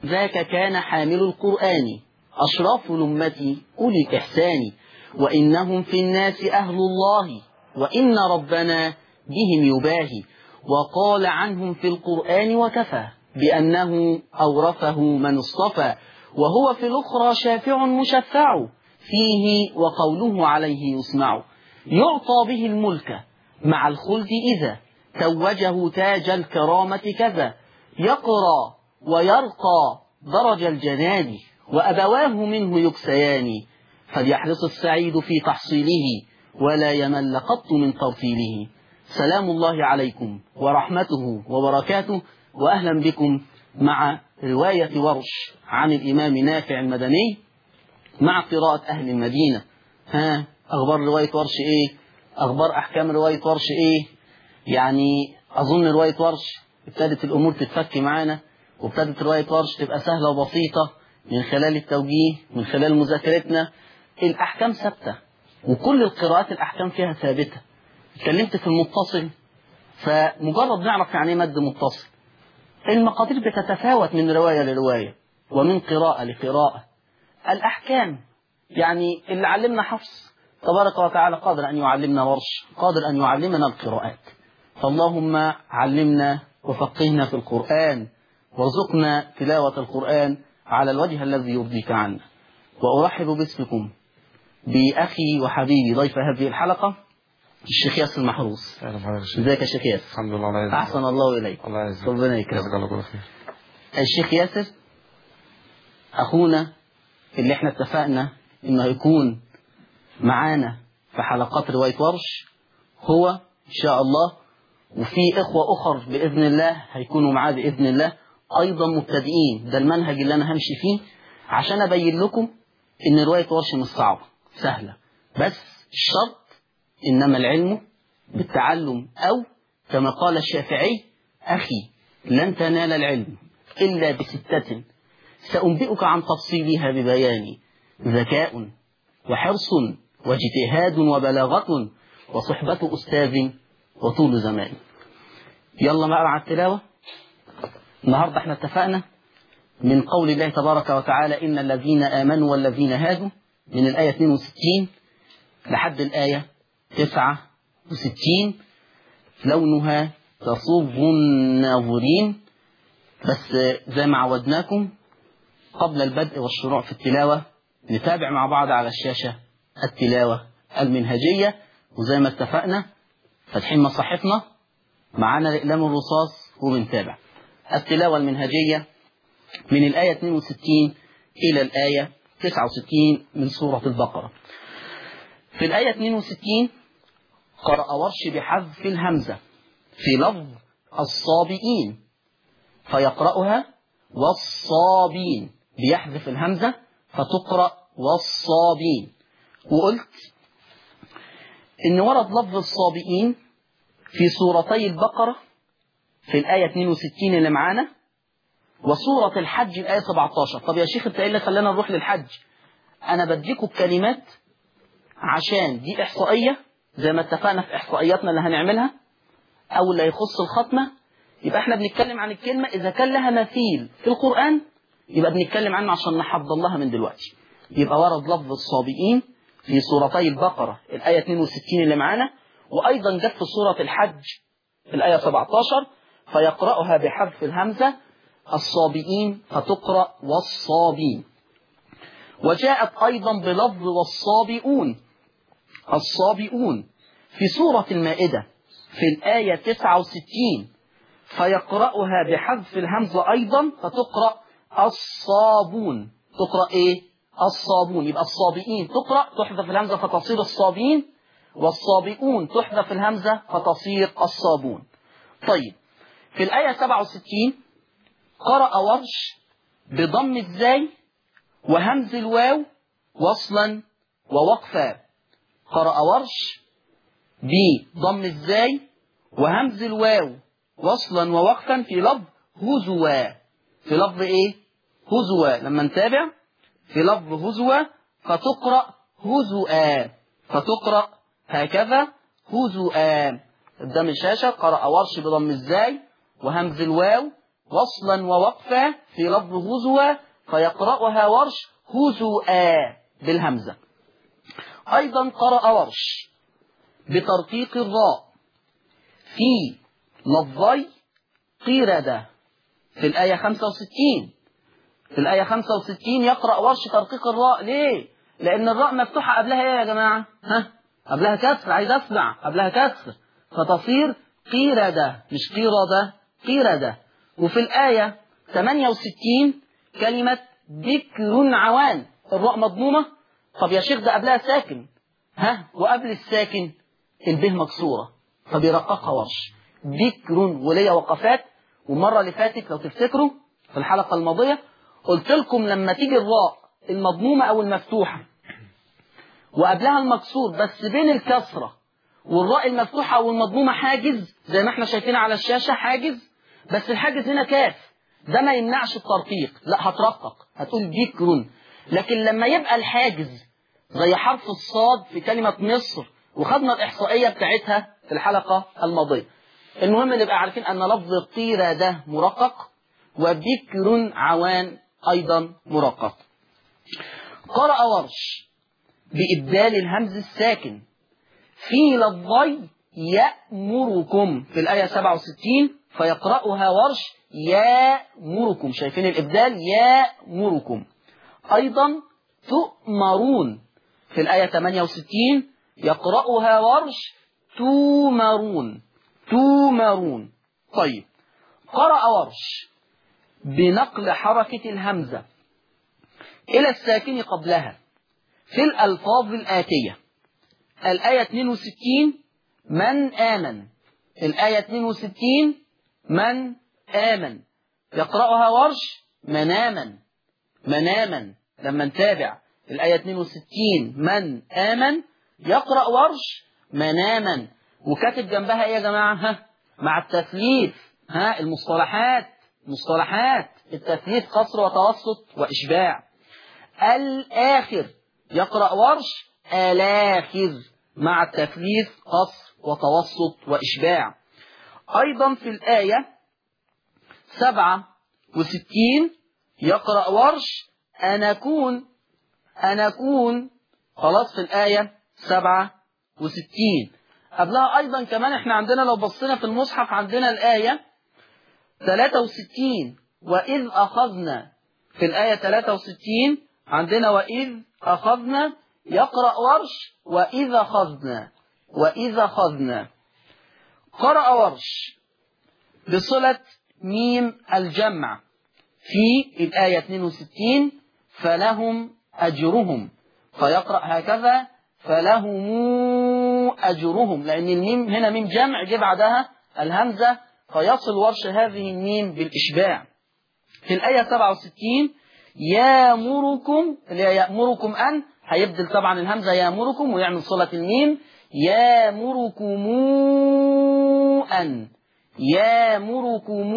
ذاك كان حامل القرآن أشراف الأمة أولي الإحسان وإنهم في الناس أهل الله وإن ربنا بهم يباهي وقال عنهم في القرآن وكفى بأنه أورثه من اصطفى وهو في الأخرى شافع مشفع فيه وقوله عليه يسمع يعطى به الملك مع الخلد إذا توجه تاج الكرامة كذا يقرى ويرقى درج الجنان وأبواه منه يكسيان فليحرص السعيد في تحصيله ولا يمل قط من ترتيله. سلام الله عليكم ورحمته وبركاته، وأهلا بكم مع رواية ورش عن الإمام نافع المدني مع قراءة أهل المدينة. أخبار رواية ورش إيه؟ أخبار أحكام رواية ورش إيه؟ يعني أظن رواية ورش ابتدت الأمور تتفك معانا، وابتدت رواية ورش تبقى سهلة وبسيطة من خلال التوجيه، من خلال مذاكرتنا. الأحكام ثابتة وكل القراءات الأحكام فيها ثابتة. اتكلمت في المتصل، فمجرد نعرف يعني مد متصل. المقادير بتتفاوت من رواية لرواية ومن قراءة لقراءة. الأحكام يعني اللي علمنا حفص تبارك وتعالى قادر أن يعلمنا ورش، قادر أن يعلمنا القراءات. فاللهم علمنا وفقهنا في القرآن وارزقنا تلاوة القرآن على الوجه الذي يرضيك عنا. وأرحب باسمكم بأخي وحبيبي ضيف هذه الحلقة الشيخ ياسر المحروس. ازيك يا شيخ ياسر؟ الحمد لله. أحسن الله إليك. الله يعزك. ربنا يكرمك. الشيخ ياسر أخونا اللي احنا اتفقنا إنه يكون معانا في حلقات رواية ورش، هو إن شاء الله وفي إخوة أخر بإذن الله هيكونوا معاه بإذن الله أيضا مبتدئين. ده المنهج اللي أنا همشي فيه عشان أبين لكم إن رواية ورش مش صعبة، سهلة، بس الشرط إنما العلم بالتعلم، أو كما قال الشافعي: أخي لن تنال العلم إلا بستة سأنبئك عن تفصيلها ببياني: ذكاء وحرص واجتهاد وبلاغة وصحبة أستاذ وطول زمان. يلا مع التلاوة. النهاردة احنا اتفقنا من قول الله تبارك وتعالى: إن الذين آمنوا والذين هادوا، من الآية 62 لحد الآية 69 لونها تصب الناظرين. بس زي ما عودناكم قبل البدء والشروع في التلاوة نتابع مع بعض على الشاشة التلاوة المنهجية، وزي ما اتفقنا فاتحين مصاحفنا معانا الإقلام الرصاص وبنتابع التلاوة المنهجية من الآية 62 إلى الآية 69 من سورة البقرة. في الآية 62 قرأ ورش بحذف الهمزة في لفظ الصابئين، فيقرأها والصابين، بيحذف الهمزة فتقرأ والصابين. وقلت إن ورد لفظ الصابئين في سورتي البقرة في الآية 62 اللي معانا، وسورة الحج الآية 17. طب يا شيخ انت ايه اللي خلانا نروح للحج؟ أنا بديكم بكلمات عشان دي إحصائية زي ما اتفقنا في إحصائياتنا اللي هنعملها، أو اللي يخص الختمة يبقى احنا بنتكلم عن الكلمة إذا كان لها مثيل في القرآن يبقى بنتكلم عنه عشان نحضر لها من دلوقتي. يبقى ورد لفظ الصابئين في سورتي البقرة الآية 62 اللي معانا، وأيضا جت في سورة الحج الآية 17 فيقرأها بحذف الهمزة الصابئين فتقرأ والصابين. وجاءت أيضا بلفظ والصابئون، الصابئون في سورة المائدة في الآية 69 فيقرأها بحذف الهمزة أيضا فتقرأ الصابون. تقرأ إيه؟ الصابون. يبقى الصابئين تقرأ تحذف الهمزة فتصير الصابين، والصابئون تحذف الهمزة فتصير الصابون. طيب في الآية 67 قرأ ورش بضم الزاي وهمز الواو وصلا ووقفا. قرأ ورش بضم الزاي وهمز الواو وصلا ووقفا في لفظ هزوا. في لفظ ايه؟ هزوا. لما نتابع في لفظ هزوا فتقرأ هزؤا، فتقرأ هكذا هزؤا قدام الشاشة. قرأ ورش بضم الزاي وهمز الواو وصلا ووقفا في لفظ هزوا، فيقرأها ورش هزؤا بالهمزة. أيضا قرأ ورش بترقيق الراء في لفظي قردة في الآية 65. في الآية 65 يقرأ ورش ترقيق الراء. ليه؟ لأن الراء مفتوحة قبلها إيه يا جماعة؟ قبلها كسر، عايز أسمع قبلها كسر، فتصير قردة مش قردة، قردة. وفي الآية 68 كلمة ذكر عوان، الراء مضمومة. طب يا شيخ ده قبلها ساكن، وقبل الساكن البه مكسورة، فبيرققها ورش ذكر. وليا وقفات، والمرة اللي فاتت لو تفتكروا في الحلقة الماضية قلت لكم لما تيجي الراء المضمومة أو المفتوحة وقبلها المكسور بس بين الكسرة والراء المفتوحة أو المضمومة حاجز، زي ما احنا شايفين على الشاشة حاجز، بس الحاجز هنا كاف، ده ما يمنعش الترقيق، لا هترقق هتقول ذكر. لكن لما يبقى الحاجز زي حرف الصاد في كلمة مصر، وخدنا الإحصائية بتاعتها في الحلقة الماضية. المهم نبقى عارفين أن لفظ الطيرة ده مرقق، وذكر عوان أيضا مرقق. قرأ ورش بإبدال الهمز الساكن في لفظي يأمركم في الآية 67، فيقرأها ورش يأمركم. شايفين الإبدال؟ يأمركم. أيضا تؤمرون في الآية 68 يقرأها ورش تومرون، تومرون. طيب قرأ ورش بنقل حركة الهمزة إلى الساكن قبلها في الألفاظ الآتية: الآية 62 من آمن، الآية 62 من آمن يقرأها ورش مناما، مناما. لما نتابع الآية 62 من آمن يقرأ ورش مناما، وكاتب جنبها ايه يا جماعة؟ مع التثليث، المصطلحات، مصطلحات التثليث قصر وتوسط وإشباع. الآخر يقرأ ورش الآخر مع التثليث قصر وتوسط وإشباع. أيضا في الآية 67 يقرأ ورش أنكون، أنكون. خلاص في الآية 67 قبلها أيضا كمان احنا عندنا لو بصينا في المصحف عندنا الآية 63 وإذ أخذنا، في الآية 63 عندنا وإذ أخذنا يقرأ ورش وإذ أخذنا، وإذ أخذنا. قرأ ورش بصلة ميم الجمع في الآية 62 فلهم أجرهم، فيقرأ هكذا فلهم أجرهم، لأن الميم هنا ميم جمع جه بعدها الهمزة، فيصل ورش هذه الميم بالإشباع. في الآية 67 يامركم، اللي هي يأمركم أن، هيبدل طبعا الهمزة يامركم ويعمل صلة الميم يامركم أن، يامركم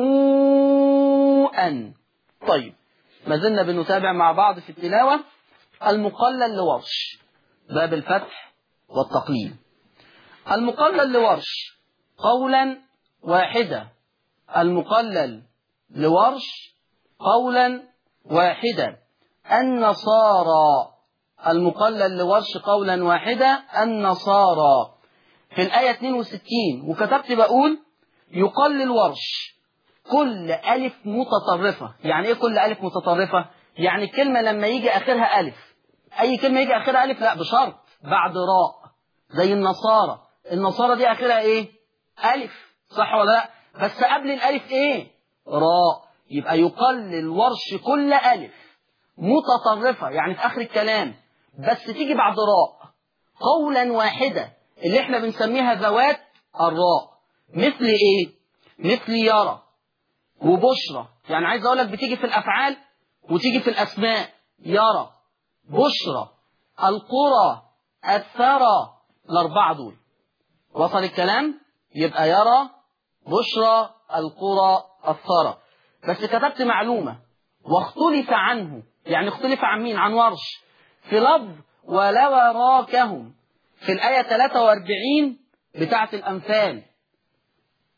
أن. طيب ما زلنا بنتابع مع بعض في التلاوة. المقلل لورش باب الفتح والتقليل. المقلل لورش قولا واحدا، المقلل لورش قولا واحدا. النصارى، المقلل لورش قولا واحدا النصارى في الآية 62. وكتبت بقول يقلل ورش كل ألف متطرفة. يعني إيه كل ألف متطرفة؟ يعني الكلمة لما يجي آخرها ألف، أي كلمة يجي آخرها ألف، لا بشرط بعد راء، زي النصارى، النصارى دي آخرها إيه؟ ألف، صح ولا لا؟ بس قبل الألف إيه؟ راء. يبقى يقلل ورش كل ألف متطرفة يعني في آخر الكلام بس تيجي بعد راء قولا واحدة، اللي احنا بنسميها ذوات الراء. مثل إيه؟ مثل يرى وبشرى. يعني عايز أقول لك بتيجي في الأفعال وتيجي في الأسماء، يرى، بشرى، القرى، الثرى، الأربعة دول. وصل الكلام؟ يبقى يرى، بشرى، القرى، الثرى. بس كتبت معلومة واختلف عنه، يعني اختلف عن مين؟ عن ورش في لفظ ولو راكهم في الآية 43 بتاعة الأنفال.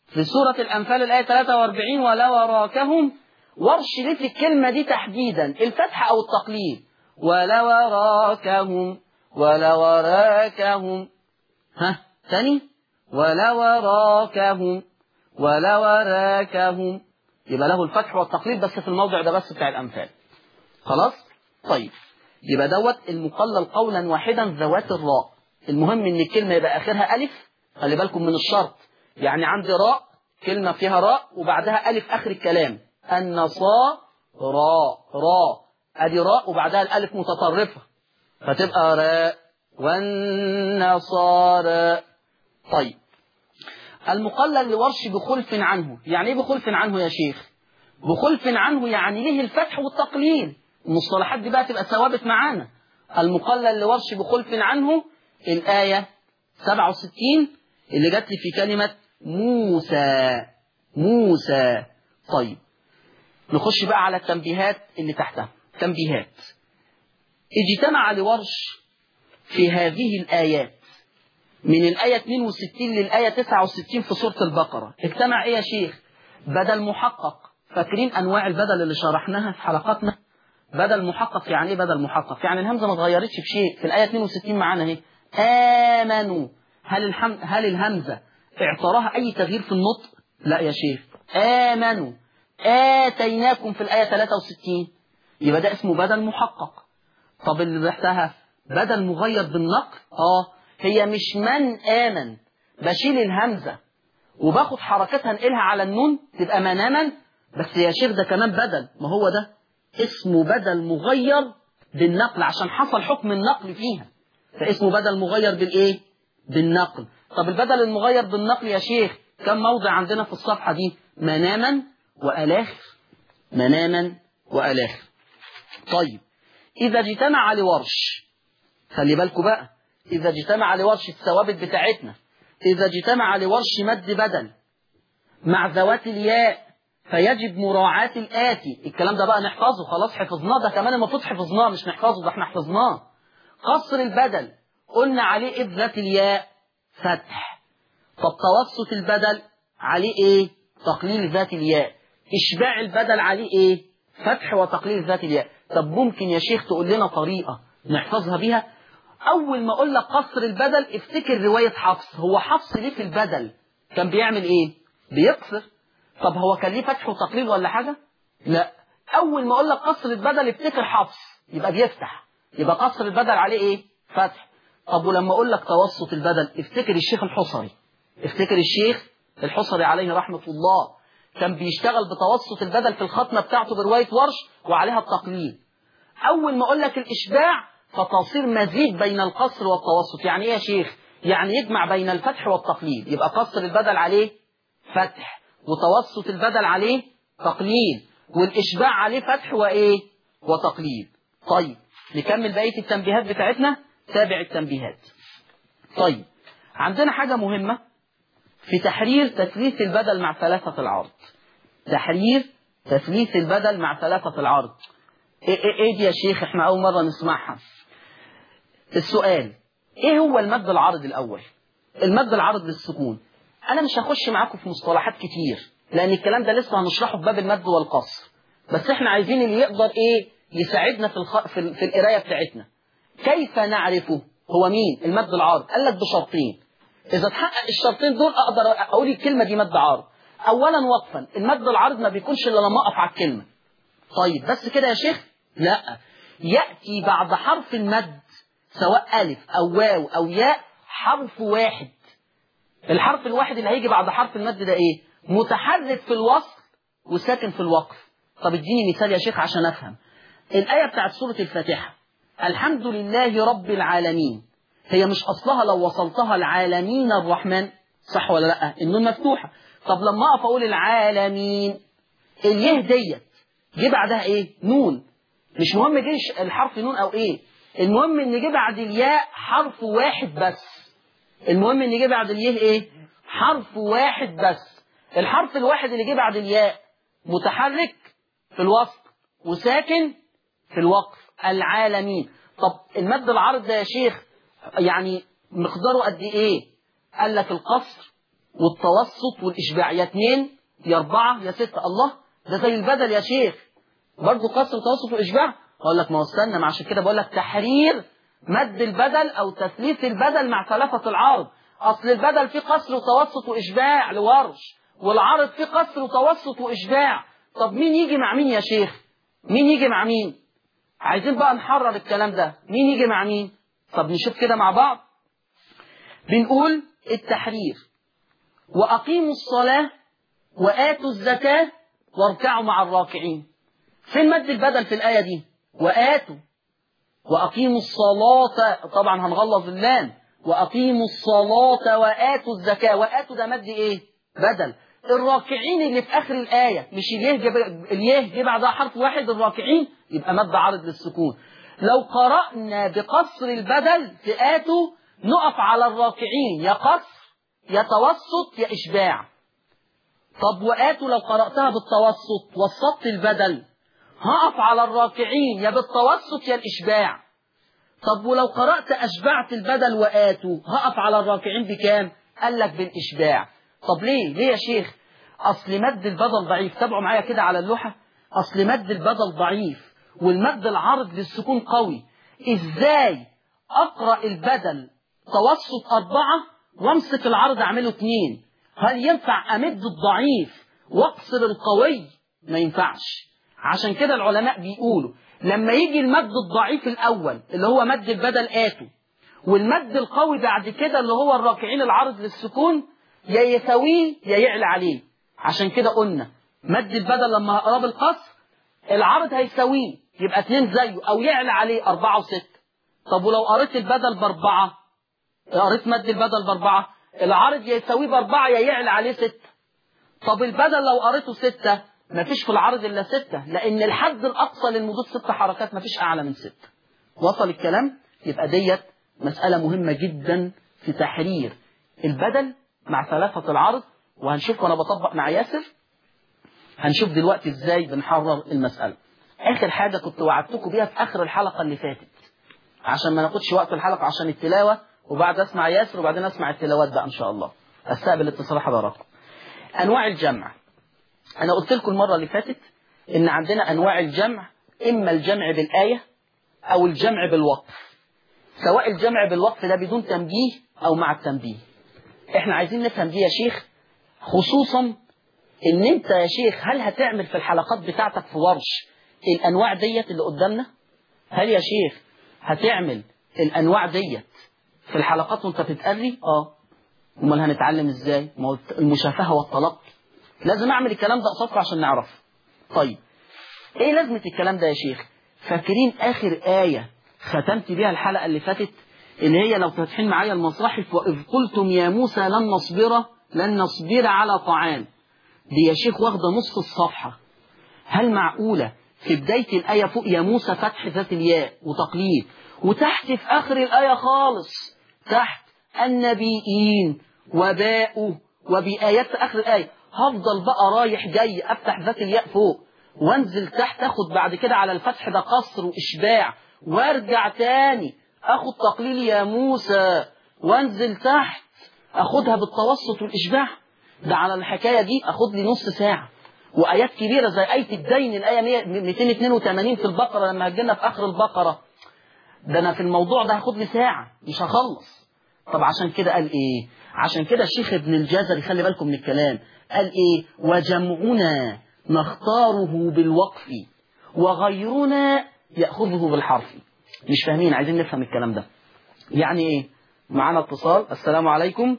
في سورة الأنفال الآية 43 ولا وراكهم. ورش ليه في الكلمة دي تحديدا الفتح أو التقليل. ولا وراكهم ولا وراكهم. ها ثاني ولا وراكهم ولا وراكهم، يبقى له الفتح والتقليل بس في الموضع ده بس بتاع الأنفال. خلاص. طيب يبقى دوت المقلل قولا واحدا ذوات الراء. المهم ان الكلمة يبقى اخرها ألف. خلي بالكم من الشرط، يعني عندي راء كلمة فيها راء وبعدها ألف آخر الكلام. النصارى راء ادي راء وبعدها الألف متطرفة فتبقى راء. والنصارى. طيب المقلل لورش بخلف عنه. يعني ايه بخلف عنه يا شيخ؟ بخلف عنه يعني ليه الفتح والتقليل. المصطلحات دي بقى تبقى ثوابت معانا. المقلل لورش بخلف عنه الآية 67 اللي جت لي في كلمة موسى. طيب نخش بقى على التنبيهات اللي تحتها. تنبيهات. اجتمع لورش في هذه الآيات من الآية 62 للآية 69 في سورة البقرة. اجتمع ايه يا شيخ؟ بدل محقق. فاكرين أنواع البدل اللي شرحناها في حلقاتنا؟ بدل محقق يعني ايه بدل محقق؟ يعني الهمزة ما اتغيرتش في شيء. في الآية 62 معانا اهي آمنوا. هل الهمزة اعتراها أي تغيير في النطق؟ لا يا شيخ. آمنوا. آتيناكم في الآية 63 يبقى ده اسمه بدل محقق. طب اللي تحتها بدل مغير بالنقل. هي مش من آمن، بشيل الهمزة وباخد حركتها انقلها على النون تبقى مناما. بس يا شيخ ده كمان بدل، ما هو ده اسمه بدل مغير بالنقل عشان حصل حكم النقل فيها، فاسمه بدل مغير بالايه؟ بالنقل. طب البدل المغير بالنقل يا شيخ كم موضع عندنا في الصفحة دي؟ مناما وألاخر. مناما وألاخر. طيب إذا اجتمع لورش، خلي بالكم بقى، إذا اجتمع لورش الثوابت بتاعتنا، إذا اجتمع لورش مد بدل مع ذوات الياء فيجب مراعاة الآتي. الكلام ده بقى نحفظه، خلاص حفظناه، ده كمان المفروض حفظناه مش نحفظه، ده احنا حفظناه. قصر البدل قلنا عليه إذ ذات الياء فتح. طب توسط البدل عليه ايه؟ تقليل ذات الياء. إشباع البدل عليه ايه؟ فتح وتقليل ذات الياء. طب ممكن يا شيخ تقول لنا طريقة نحفظها بيها؟ أول ما أقول لك قصر البدل افتكر رواية حفص. هو حفص ليه في البدل كان بيعمل ايه؟ بيقصر. طب هو كان ليه فتح وتقليل ولا حاجة؟ لا. أول ما أقول لك قصر البدل افتكر حفص يبقى بيفتح، يبقى قصر البدل عليه ايه؟ فتح. طب ولما أقول لك توسط البدل افتكر الشيخ الحصري. افتكر الشيخ الحصري عليه رحمة الله كان بيشتغل بتوسط البدل في الختمة بتاعته برواية ورش وعليها التقليل. أول ما أقول لك الإشباع فتصير مزيج بين القصر والتوسط. يعني إيه يا شيخ؟ يعني يجمع بين الفتح والتقليل، يبقى قصر البدل عليه فتح وتوسط البدل عليه تقليل والإشباع عليه فتح وإيه؟ وتقليل. طيب نكمل بقية التنبيهات بتاعتنا. تابع التنبيهات. طيب عندنا حاجة مهمة في تحرير تثليث البدل مع ثلاثة العرض. تحرير تثليث البدل مع ثلاثة العرض. ايه دي يا شيخ؟ احنا اول مرة نسمعها. السؤال ايه هو المد العارض الاول؟ المد العارض للسكون. انا مش هخش معاكم في مصطلحات كتير لان الكلام ده لسه هنشرحه في باب المد والقصر، بس احنا عايزين اللي يقدر ايه يساعدنا في القراية بتاعتنا. كيف نعرفه هو مين المد العارض؟ قال لك بشرطين. إذا اتحقق الشرطين دول أقدر أقول الكلمة دي مد عارض. أولا وقفا، المد العارض ما بيكونش إلا لما أقف على الكلمة. طيب بس كده يا شيخ؟ لا، يأتي بعد حرف المد سواء ألف أو واو أو ياء حرف واحد. الحرف الواحد اللي هيجي بعد حرف المد ده إيه؟ متحرك في الوصل وساكن في الوقف. طب اديني مثال يا شيخ عشان أفهم. الآية بتاعت سورة الفاتحة الحمد لله رب العالمين، هي مش أصلها لو وصلتها العالمين الرحمن صح ولا لأ؟ النون مفتوحة. طب لما أقف أقول العالمين اليه ديت جه بعدها إيه؟ نون. مش مهم جه الحرف نون أو إيه، المهم إن جه بعد الياء حرف واحد بس. المهم إن جه بعد اليه إيه؟ حرف واحد بس. الحرف الواحد اللي جه بعد الياء متحرك في الوسط وساكن في الوقف. العالمين. طب المد العارض ده يا شيخ يعني مقداره قد ايه؟ قال لك القصر والتوسط والإشباع، يا 2 يا 4 يا 6. الله، ده زي البدل يا شيخ، برضه قصر وتوسط وإشباع. أقول لك ما هو استنى، ما عشان كده بقول لك تحرير مد البدل أو تثليث البدل مع ثلاثة العرض. أصل البدل فيه قصر وتوسط وإشباع لورش، والعرض فيه قصر وتوسط وإشباع. طب مين يجي مع مين يا شيخ؟ مين يجي مع مين؟ عايزين بقى نحرر الكلام ده، مين يجي مع مين؟ طب نشوف كده مع بعض. بنقول التحرير: وأقيموا الصلاة وآتوا الزكاة واركعوا مع الراكعين. فين مد البدل في الآية دي؟ وآتوا. وأقيموا الصلاة، طبعا هنغلظ اللام، وأقيموا الصلاة وآتوا الزكاة. وآتوا ده مد إيه؟ بدل. الراكعين اللي في آخر الآية، مش اليه جه بعدها حرف واحد، الراكعين يبقى مد عارض للسكون. لو قرأنا بقصر البدل في آتوا نقف على الراكعين، يا قصر يا توسط يا إشباع. طب وآتوا لو قرأتها بالتوسط وسطت البدل، هقف على الراكعين يا بالتوسط يا الإشباع. طب ولو قرأت أشبعت البدل وآتوا، هقف على الراكعين بكام؟ قال لك بالإشباع. طب ليه يا شيخ؟ أصل مد البدل ضعيف. تابعوا معايا كده على اللوحة. أصل مد البدل ضعيف والمد العارض للسكون قوي. إزاي أقرأ البدل توسط 4 وامسك العرض أعمله 2؟ هل ينفع أمد الضعيف واقصر القوي؟ ما ينفعش. عشان كده العلماء بيقولوا لما يجي المد الضعيف الأول اللي هو مد البدل آتوا، والمد القوي بعد كده اللي هو الراكعين العرض للسكون، يا يساويه يا يعلى عليه. عشان كده قلنا مد البدل لما هقراه بالقصر العرض هيساويه يبقى 2 زيه أو يعلى عليه 4 و6. طب ولو قريت البدل ب4، قريت مد البدل ب4، العرض يا يساويه ب4 يا يعلى عليه 6. طب البدل لو قريته 6 مفيش في العرض إلا 6، لأن الحد الأقصى للمدود 6 حركات، مفيش أعلى من 6. وصل الكلام؟ يبقى ديت مسألة مهمة جدا في تحرير البدل مع ثلاثة العرض. وهنشوف وأنا بطبق مع ياسر، هنشوف دلوقتي إزاي بنحرر المسألة. آخر حاجة كنت وعدتكم بيها في آخر الحلقة اللي فاتت، عشان ما ناخدش وقت الحلقة عشان التلاوة، وبعد أسمع ياسر وبعدين أسمع التلاوات بقى إن شاء الله. أستقبل اتصال حضراتكم. أنواع الجمع. أنا قلت لكم المرة اللي فاتت إن عندنا أنواع الجمع، إما الجمع بالآية أو الجمع بالوقف. سواء الجمع بالوقف ده بدون تنبيه أو مع التنبيه. إحنا عايزين نفهم دي يا شيخ، خصوصا إن أنت يا شيخ هل هتعمل في الحلقات بتاعتك في ورش الأنواع ديت اللي قدامنا؟ هل يا شيخ هتعمل الأنواع ديت في الحلقات وأنت بتتقري؟ أمال هنتعلم إزاي؟ ما هو المشافهة والتلقي لازم أعمل الكلام ده قصادكم عشان نعرف. طيب إيه لازمة الكلام ده يا شيخ؟ فاكرين آخر آية ختمت بيها الحلقة اللي فاتت، اللي هي لو فاتحين معايا المصاحف: وإذ قلتم يا موسى لن نصبر على طعام. دي يا شيخ واخدة نصف الصفحة. هل معقولة في بداية الآية فوق يا موسى فتح ذات الياء وتقليد، وتحت في آخر الآية خالص تحت النبيين وباءوا وبآيات في آخر الآية، هفضل بقى رايح جاي أفتح ذات الياء فوق وانزل تحت اخد بعد كده على الفتح ده قصر وإشباع، وارجع تاني اخد تقليل يا موسى وانزل تحت اخدها بالتوسط والإشباع؟ ده على الحكاية دي اخد لي نص ساعة. وآيات كبيرة زي آية الدين الآية 282 في البقرة لما هجينا في آخر البقرة، ده أنا في الموضوع ده هاخد لي ساعة مش هخلص. طب عشان كده قال إيه؟ عشان كده الشيخ ابن الجزري خلي بالكم من الكلام، قال إيه؟ وجمعنا نختاره بالوقف وغيرنا يأخذه بالحرف. مش فاهمين، عايزين نفهم الكلام ده يعني إيه. معانا اتصال. السلام عليكم.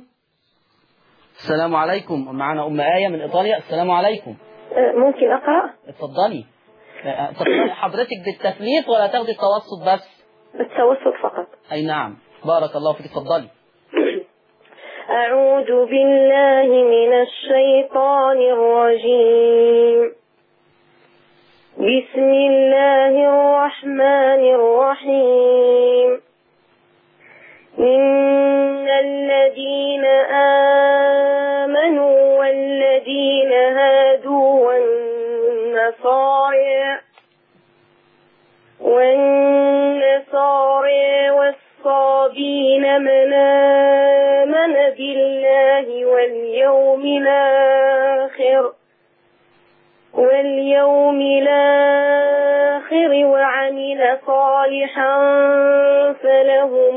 السلام عليكم. معانا أم آية من إيطاليا. السلام عليكم. ممكن أقرأ؟ اتفضلي. تقرأي حضرتك بالتثليث ولا تاخدي التوسط بس؟ بالتوسط فقط. أي نعم، بارك الله فيك. اتفضلي. أعوذ بالله من الشيطان الرجيم. بسم الله الرحمن الرحيم. إن الذين آمنوا والذين هادوا والنصارى والصابين من آمن بالله بالله واليوم الآخر وعمل صالحا فلهم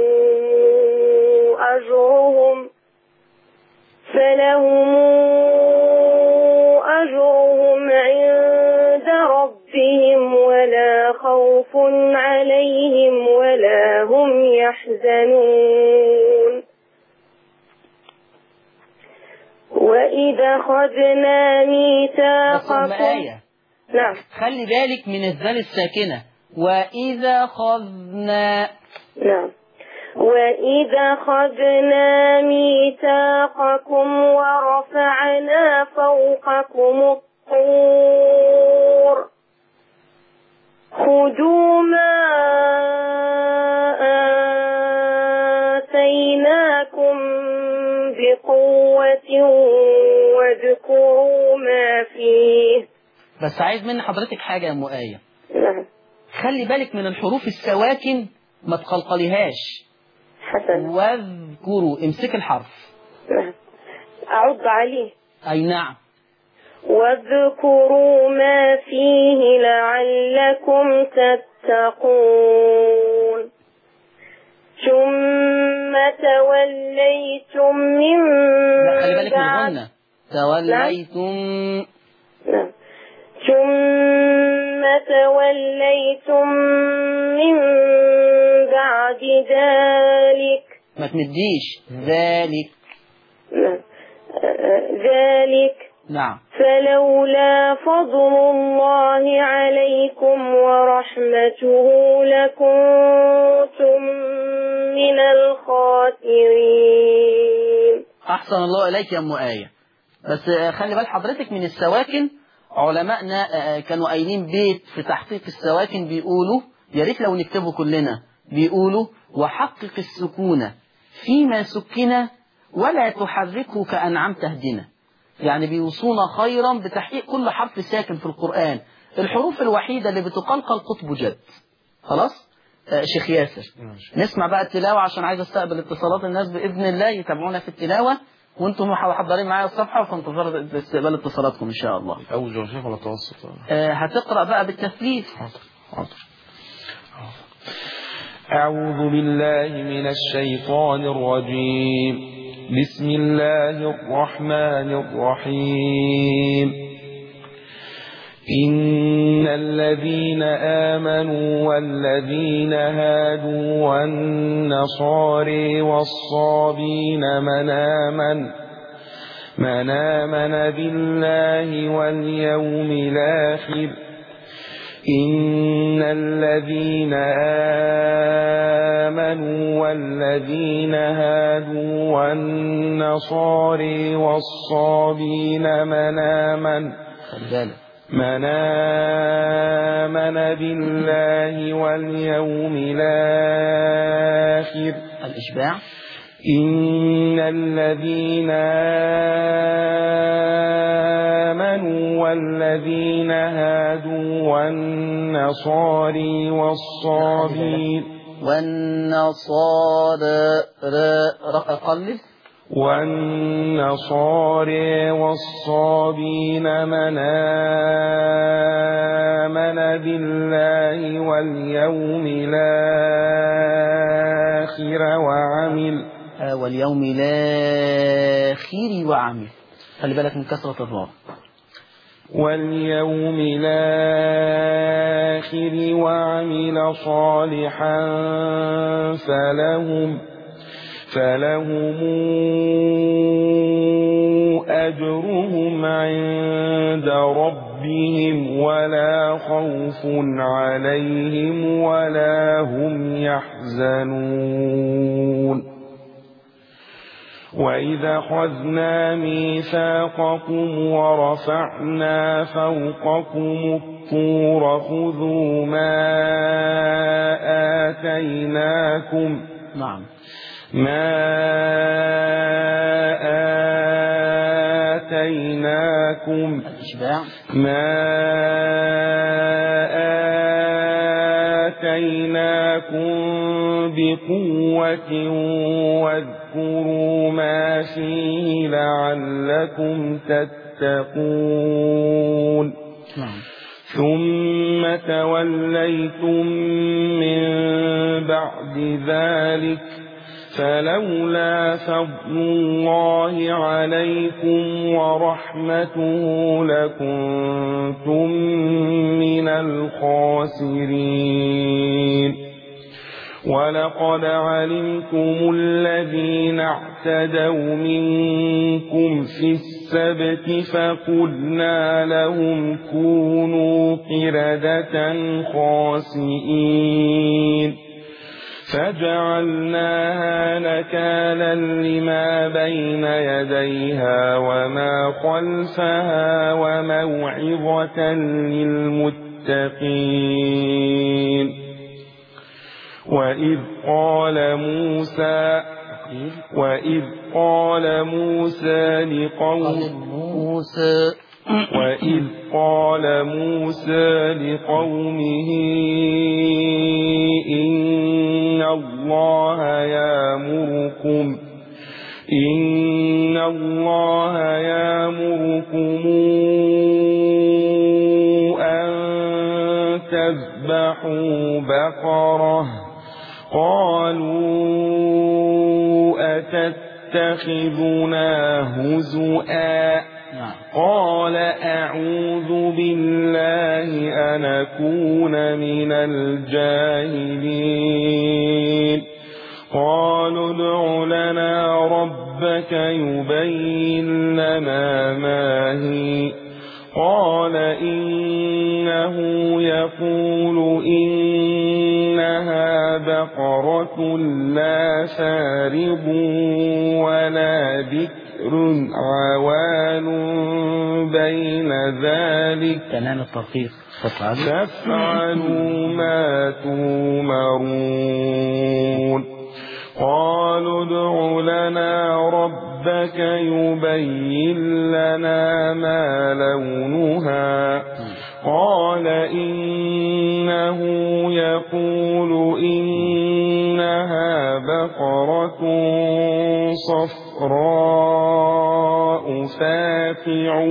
أجرهم عند ربهم ولا خوف عليهم ولا هم يحزنون. وإذا خذنا ميثاقكم. نعم. خلي بالك من الذال الساكنة. وإذا خذنا. نعم. وإذا خذنا ميثاقكم ورفعنا فوقكم الطور خذوا ما آتيناكم بقوة واذكروا ما فيه. بس عايز من حضرتك حاجة يا أم آية. نعم. خلي بالك من الحروف السواكن ما تقلقليهاش. حسنا. واذكروا امسك الحرف. نعم. أعض عليه. أي نعم. واذكروا ما فيه لعلكم تتقون. ثم توليتم من خلي بالك من الغنة. توليتم. نعم. ثم توليتم من بعد ذلك. ما تمديش. ذلك. ذلك. نعم. فلولا فضل الله عليكم ورحمته لكنتم من الخاسرين. أحسن الله إليك يا أم آية. بس خلي بال حضرتك من السواكن. علماءنا كانوا قايلين بيت في تحقيق السواكن بيقولوا يا ريت لو نكتبه كلنا. بيقولوا وحقق السكون فيما سكن ولا تحركه كأنعم تهدنا. يعني بيوصونا خيرا بتحقيق كل حرف ساكن في القرآن. الحروف الوحيدة اللي بتقلقل قطب جد. خلاص شيخ ياسر نسمع بقى التلاوة عشان عايز استقبل اتصالات الناس بإذن الله يتابعونا في التلاوة وانتم محضرين معايا الصفحة وفي انتظار استقبال اتصالاتكم ان شاء الله. أول جوشيخ ولا توسط؟ هتقرأ بقى بالتثليث. حاضر. أعوذ بالله من الشيطان الرجيم. بسم الله الرحمن الرحيم. إن الذين آمنوا والذين هادوا والنصارى والصابين من آمن بالله واليوم الآخر. إن الذين آمنوا والذين هادوا والنصارى والصابين من آمن بالله واليوم الآخر. الإشباع. إن الذين آمنوا والذين هادوا والنصارى والصابين قلب والنصارى والصابين من آمن بالله واليوم الآخر واليوم الآخر وعمل. خلي بالك من كسرة الراء. واليوم الآخر وعمل صالحا فلهم أجرهم عند ربهم ولا خوف عليهم ولا هم يحزنون. وإذا أخذنا ميثاقكم ورفعنا فوقكم الطور خذوا ما آتيناكم بقوة واذكروا ما فيه لعلكم تتقون ثم توليتم من بعد ذلك فلولا فضل الله عليكم ورحمته لكنتم من الخاسرين ولقد علمتم الذين اعتدوا منكم في السبت فقلنا لهم كونوا قردة خاسئين فجعلناها نكالا لما بين يديها وما خلفها وموعظة للمتقين وإذ قال موسى لقومه إن الله يأمركم أن تذبحوا بقرة قالوا أتتخذنا هزؤا قال أعوذ بالله أن أكون من الجاهلين قالوا ادع لنا ربك يبين لنا ما هي قال إنه يقول إنها بقرة لا فارض ولا بكر عوان بين ذلك تمام الترقيق فافعلوا ما تؤمرون قالوا ادع لنا ربك يبين لنا ما لونها قال إنه يقول إنها بقرة صفراء فاقع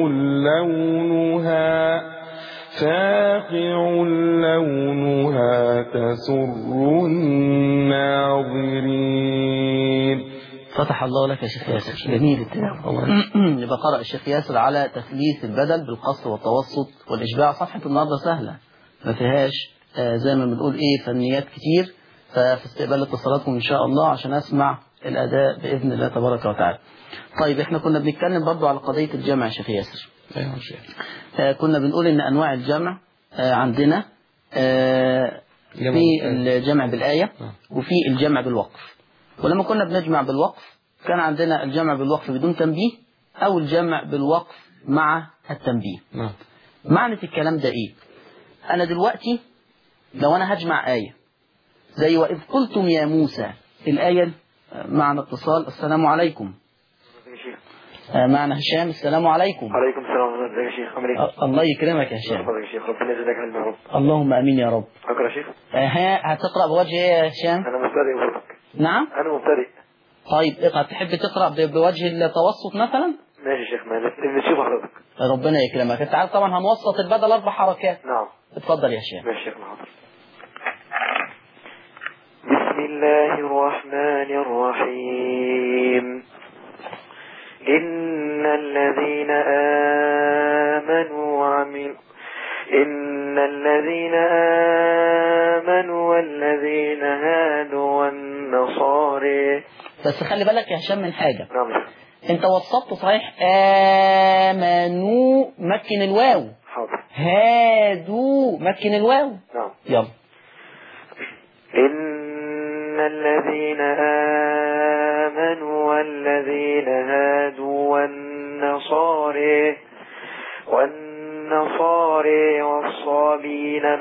لونها تسر الناظرين. فتح الله لك يا شيخ ياسر، جميل التلاوة. يبقى قرأ الشيخ ياسر على تثليث البدل بالقصر والتوسط والإشباع. صفحة النهارده سهلة ما فيهاش زي ما بنقول فنيات كتير، ففي استقبال اتصالاتكم إن شاء الله عشان أسمع الأداء بإذن الله تبارك وتعالى. طيب احنا كنا بنتكلم برضو على قضية الجمع يا شيخ ياسر. أيوة شيخ. كنا بنقول إن أنواع الجمع عندنا في الجمع بالآية وفي الجمع بالوقف. ولما كنا بنجمع بالوقف كان عندنا الجمع بالوقف بدون تنبيه أو الجمع بالوقف مع التنبيه. معنى الكلام ده إيه؟ أنا دلوقتي لو أنا هجمع آية زي وإذ قلتم يا موسى، الآية معنا اتصال. السلام عليكم. معنا هشام. السلام عليكم. عليكم السلام ورحمة الله يا شيخ. الله يكرمك يا هشام. يا شيخ ربنا يجزاك علم يا رب. اللهم امين يا رب. اقرا يا شيخ. هتقرا بوجه ايه يا هشام؟ انا مبتدئ برضك. نعم انا مبتدئ. طيب اقرا. تحب تقرا بوجه التوسط مثلا؟ ماشي يا شيخ، ما نشوف حضرتك. ربنا يكرمك. انت عارف طبعا هنوسط البدل 4 حركات. نعم. اتفضل يا هشام. ماشي يا شيخ. حاضر. بسم الله الرحمن الرحيم. إن الذين آمنوا والذين هادوا والنصارى. بس خلي بالك يا هشام من حاجة. نعم. انت وسطت صحيح آمنوا مكن الواو. حاضر. هادوا مكن الواو. نعم. يلا. إن الذين آمنوا والذين هادوا والنصارى والصابين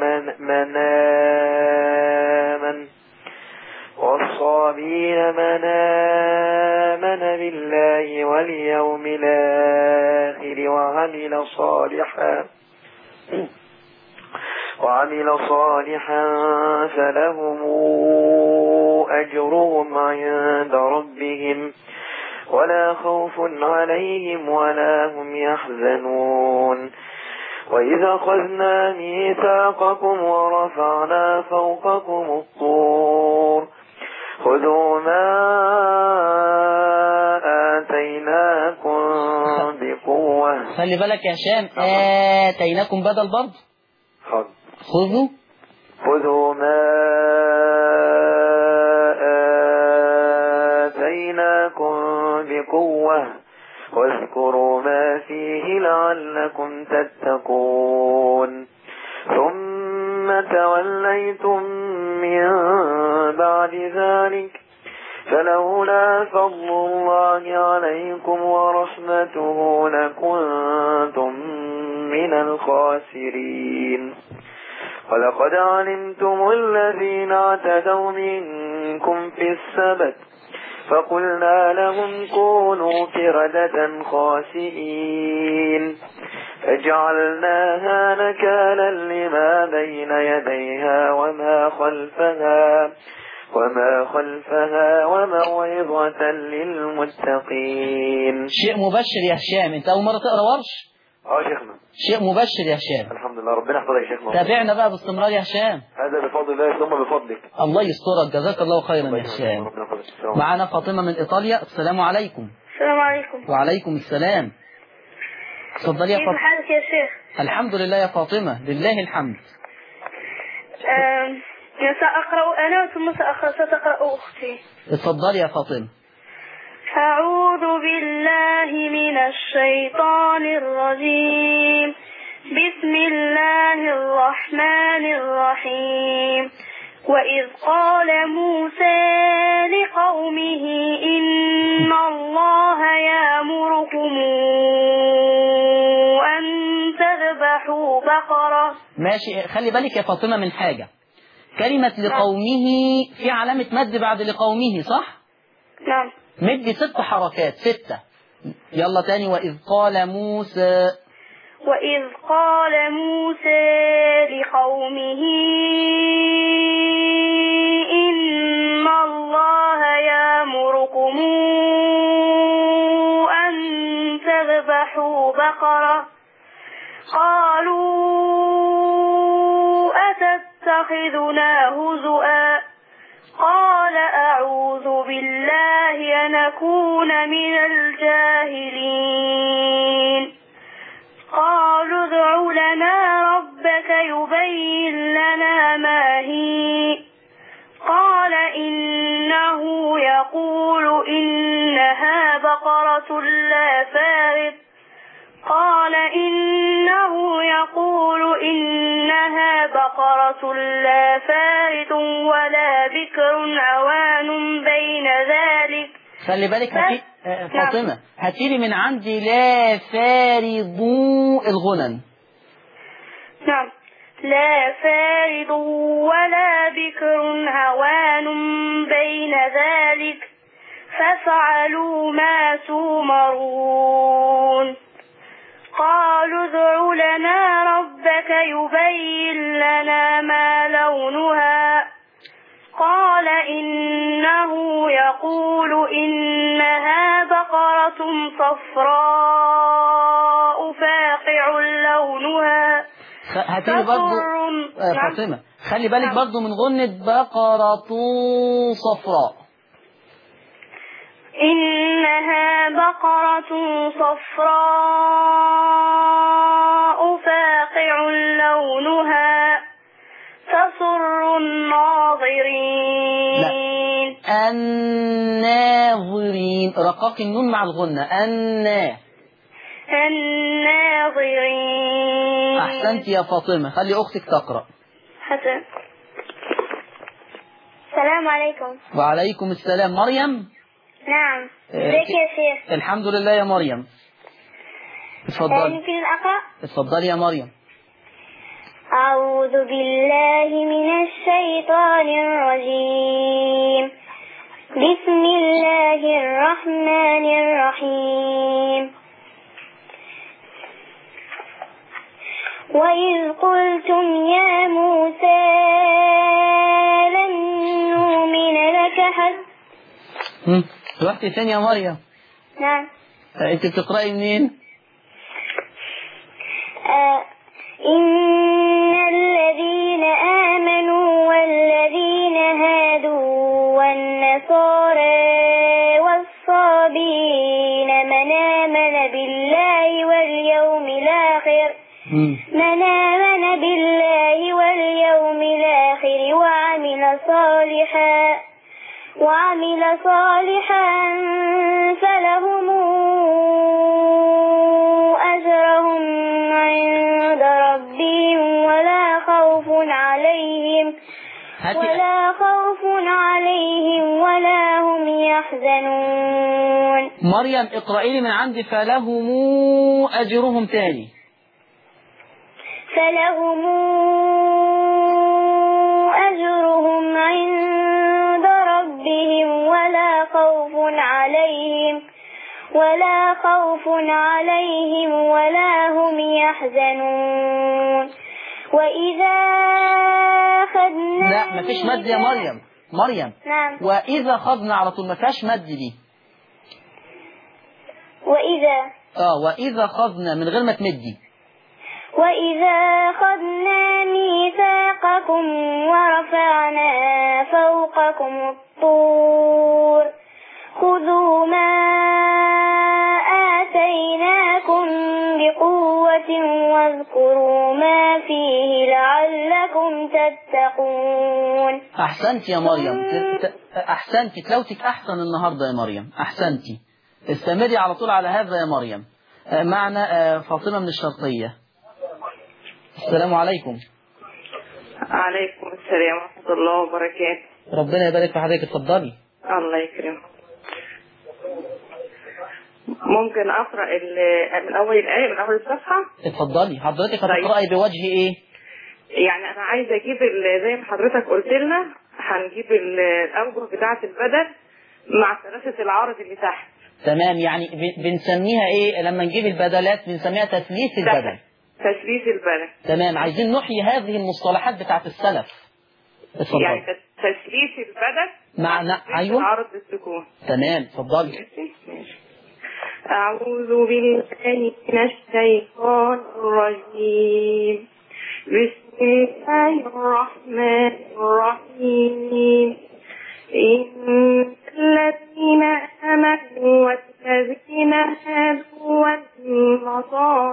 من آمن بالله واليوم الآخر وعمل صالحا فلهم أجرهم عند ربهم ولا خوف عليهم ولا هم يحزنون وإذا أخذنا ميثاقكم ورفعنا فوقكم الطور خذوا ما آتيناكم بقوة. خلي بالك يا هشام، آتيناكم بدل برضه. خذوا ما آتيناكم بقوة واذكروا ما فيه لعلكم تتقون. ثم توليتم من بعد ذلك فلولا فضل الله عليكم ورحمته لكنتم من الخاسرين. ولقد علمتم الذين اعتدوا منكم في السبت فقلنا لهم كونوا قردة خاسئين فجعلناها نكالا لما بين يديها وما خلفها وموعظة للمتقين. شيء مبشر يا هشام، انت اول مرة تقرأ ورش؟ شيخنا شيء مبشر يا هشام. الحمد لله، ربنا يحفظك يا شيخنا. تابعنا بقى باستمرار يا هشام. هذا بفضل الله ثم بفضلك. الله يسترك، جزاك الله خيرا يا هشام. معنا فاطمة من إيطاليا. السلام عليكم. السلام عليكم. وعليكم السلام. اتفضلي يا كيف فاطمة. حالك يا شيخ؟ الحمد لله يا فاطمة، لله الحمد. سأقرأ أنا ثم ستقرأ أختي. اتفضلي يا فاطمة. أعوذ بالله من الشيطان الرجيم. بسم الله الرحمن الرحيم. وإذ قال موسى لقومه إن الله يأمركم أن تذبحوا بقرة. ماشي، خلي بالك يا فاطمة من حاجة. كلمة لقومه في علامة مد بعد لقومه، صح؟ نعم. مد 6 حركات، 6. يلا تاني. وإذ قال موسى. وإذ قال موسى لقومه إن الله يأمركم أن تذبحوا بقرة قالوا أتتخذنا هزؤا قال أعوذ بالله أن أكون من الجاهلين. قالوا ادع لنا ربك يبين لنا ما هي قال إنه يقول إنها بقرة لا فارض قال إنه يقول إنها بقرة لا فارض ولا بكر عوان بين ذلك. خلي بالك فاطمة، هاتيلي من عندي لا فارضوا الغنن. نعم. لا فارض ولا بكر عوان بين ذلك فافعلوا ما تؤمرون. قالوا ادع لنا ربك يبين لنا ما لونها قال إنه يقول إنها بقرة صفراء فاقع لونها. هاتيلي برضو فاطمة، خلي بالك برضو من غنة بقرة صفراء. إنها بقرة صفراء فاقع لونها تسر الناظرين. لا. الناظرين، رقاق النون مع الغنة. الناظرين. أحسنت يا فاطمة، خلي أختك تقرأ. حسن. السلام عليكم. وعليكم السلام. مريم. نعم. ازيك يا شيخ؟ الحمد لله يا مريم. اتفضلي. يمكن أقرأ؟ اتفضلي يا مريم. أعوذ بالله من الشيطان الرجيم. بسم الله الرحمن الرحيم. وإذ قلتم يا موسى لن نؤمن لك حتى. رحتي فين يا مريم؟ نعم. انت بتقرأي منين؟ إن الذين آمنوا والذين هادوا والنصارى والصابين من آمن بالله واليوم الآخر وعمل صالحا فلهم أجرهم عند ربهم ولا خوف عليهم ولا هم يحزنون. مريم اقرأي لي من عندي فلهم أجرهم تاني. فلهم أجرهم عند ربهم ولا خوف عليهم ولا هم يحزنون. وإذا خذنا لا مفيش مد يا مريم. نعم. وإذا خذنا على طول ما فيهاش مد دي. وإذا خذنا من غير ما تمدي. وإذا خذنا ميثاقكم ورفعنا فوقكم الطور خذوا ما آتيناكم بقوة واذكروا ما فيه لعلكم تتقون. أحسنت يا مريم. أحسنت، تلاوتك أحسن النهاردة يا مريم. أحسنت، استمري على طول على هذا يا مريم. معنا فاطمة من الشرقية. السلام عليكم. عليكم السلام ورحمة الله وبركاته. ربنا يبارك في حضرتك، اتفضلي. الله يكرمك. ممكن أقرأ من أول الآية من أول الصفحة؟ اتفضلي. حضرتك هتقرأي بوجه إيه؟ يعني أنا عايزة أجيب زي ما حضرتك قلت لنا هنجيب الأوجه بتاعة البدل مع ثلاثة العارض اللي تحت. تمام، يعني بنسميها إيه لما نجيب البدلات؟ بنسميها تثليث البدل. تثليث البدل. تمام، عايزين نحيي هذه المصطلحات بتاعة السلف. اتفضلي. يعني تثليث البدل مع أيوه العارض بالسكون. تمام، اتفضلي. ماشي. أعوذ بالله من الشيطان الرجيم. بسم الله الرحمن الرحيم. إن الذين آمنوا والذين هادوا والنصارى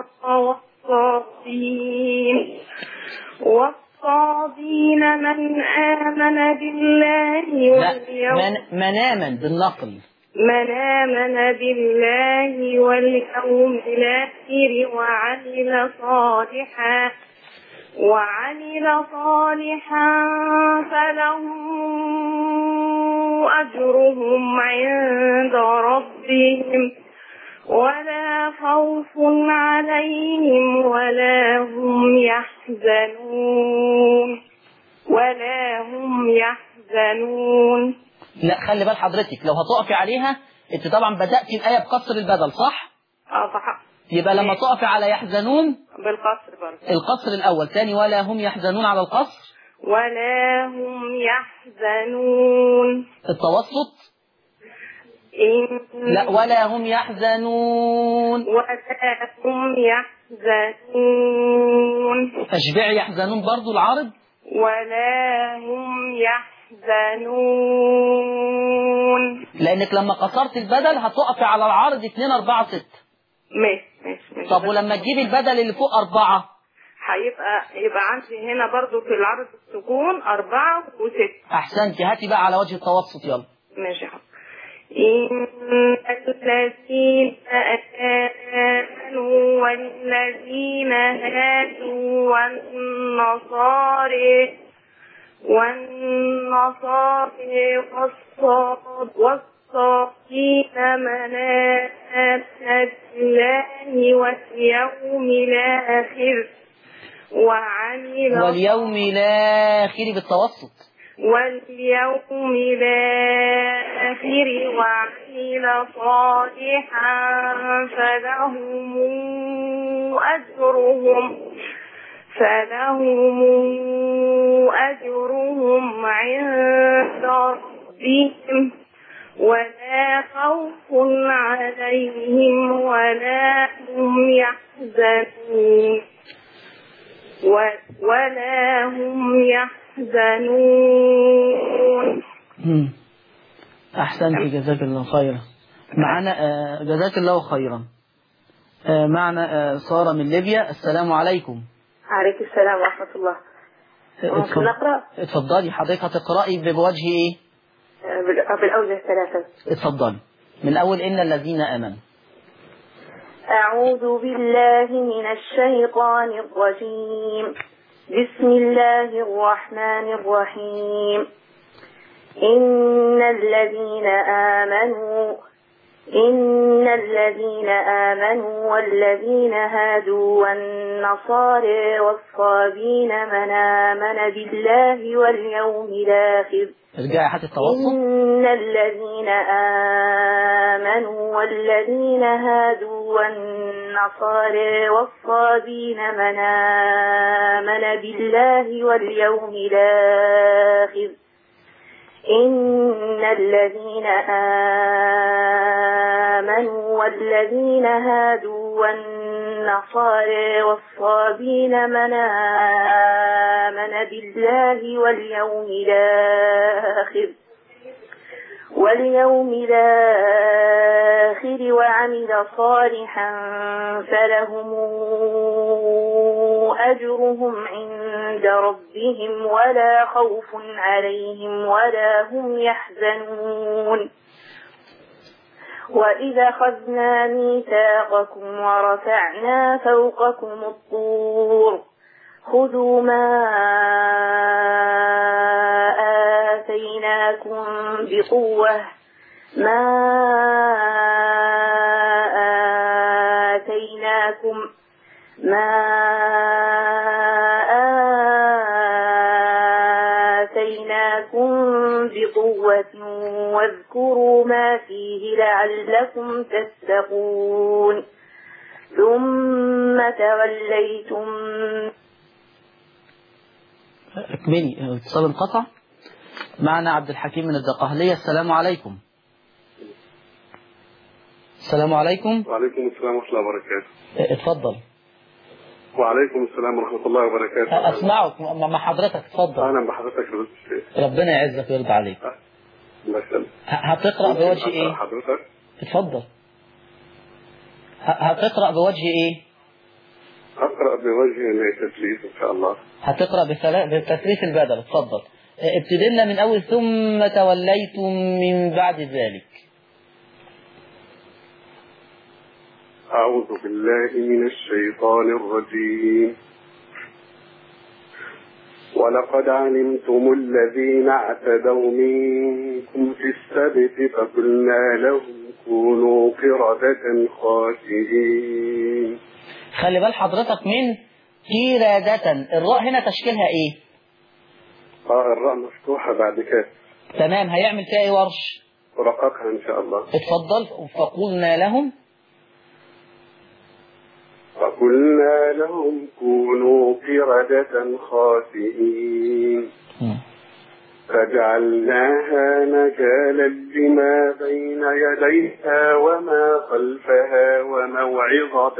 والصابين من آمن بالله واليوم من آمن بالنقل من آمن بالله واليوم الآخر وعمل صالحا فلهم أجرهم عند ربهم ولا خوف عليهم ولا هم يحزنون. لا خلي بال حضرتك، لو هتقفي عليها انت طبعا بدأتي الآية بقصر البدل صح؟ صح. يبقى لما تقفي على يحزنون بالقصر برضه. القصر الأول تاني ولا هم يحزنون على القصر. ولا هم يحزنون. التوسط لا ولا هم يحزنون. اشبعي يحزنون برضو العارض. ولا هم يحزنون. لانك لما قصرت البدل هتقفي على العارض 2 4 6. ماشي. طب ولما تجيبي البدل اللي فوق 4 يبقى عندي هنا برضو في العرض السكون 4 و6. احسنتي، هاتي بقى على وجه التوسط يلا. ماشي يا حبيبي. إن الذين آمنوا والذين هادوا والنصارى والصابين من آمن بالله واليوم الآخر بالتوسط. واليوم الآخر وعمل صالحا فلهم فلهم أجرهم عند ربهم ولا خوف عليهم ولا هم يحزنون ولا هم يحزنون. أحسنت، جزاك الله خيرا. معنا جزاك الله خيرا. معنا سارة من ليبيا. السلام عليكم. عليكم السلام ورحمة الله. ممكن نقرأ؟ اتفضلي حضرتك. هتقرأي بوجه إيه؟ بالأوجه الثلاثة. اتفضلي من أول إن الذين آمنوا. أعوذ بالله من الشيطان الرجيم. بسم الله الرحمن الرحيم. إن الذين آمنوا والذين هادوا والنصارى والصابين من آمن بالله واليوم الآخر. ارجعي حتى التواصل. إن الذين آمنوا والذين هادوا والنصارى والصابين من آمن بالله واليوم الآخر. إن الذين آمنوا والذين هادوا والنصارى والصابين من آمن بالله واليوم الآخر وعمل صالحا فلهم أجرهم عند ربهم ولا خوف عليهم ولا هم يحزنون. وإذا أخذنا ميثاقكم ورفعنا فوقكم الطور خذوا ما آتيناكم بقوة واذكروا ما فيه لعلكم تتقون ثم توليتم. اكملي. اتصال انقطع. معنا عبد الحكيم من الدقهلية. السلام عليكم. السلام عليكم. وعليكم السلام ورحمة الله وبركاته. اتفضل. وعليكم السلام ورحمة الله وبركاته. أسمعك مع حضرتك. اتفضل. أهلا بحضرتك يا الشيخ. ربنا يعزك ويرضى عليك. الله يسلمك. هتقرأ بوجه إيه؟ حضرتك. اتفضل. هتقرأ بوجه إيه؟ أقرأ بوجه التثليث إن شاء الله. هتقرأ بتثليث البدل. اتفضل. ابتدينا من أول ثم توليتم من بعد ذلك. أعوذ بالله من الشيطان الرجيم. ولقد علمتم الذين اعتدوا منكم في السبت فقلنا لهم كونوا قردة خاسئين. خلي بال حضرتك من قردة. الراء هنا تشكيلها ايه؟ الراء مفتوحة بعد كده. تمام. هيعمل فيها ايه ورش؟ رققها ان شاء الله. اتفضل. فقلنا لهم كونوا قردة خاسئين فجعلناها نكالا لما بين يديها وما خلفها وموعظة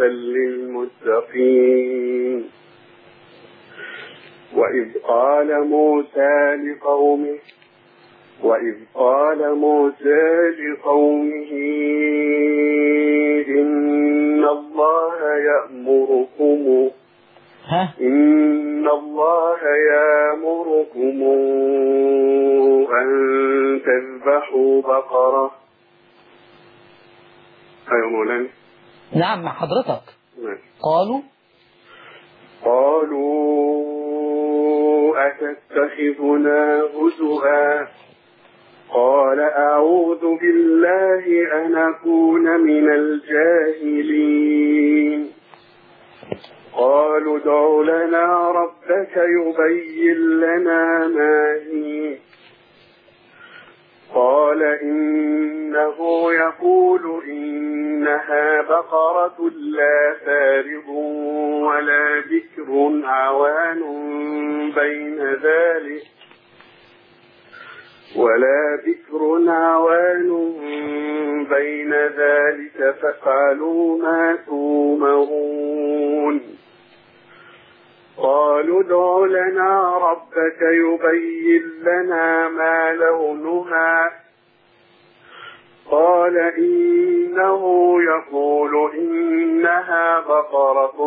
للمتقين. وإذ قال موسى لقومه إن الله يأمركم أن تذبحوا بقرة. أيوة مولانا. نعم مع حضرتك. قالوا أتتخذنا هزؤا قال أعوذ بالله أن أكون من الجاهلين. قالوا ادع لنا ربك يبين لنا ما هي. قال إنه يقول إنها بقرة لا فارض ولا بكر عوان ولا بكر عوان بين ذلك فافعلوا ما تؤمرون قالوا ادع لنا ربك يبين لنا ما لونها قال إنه يقول إنها بقرة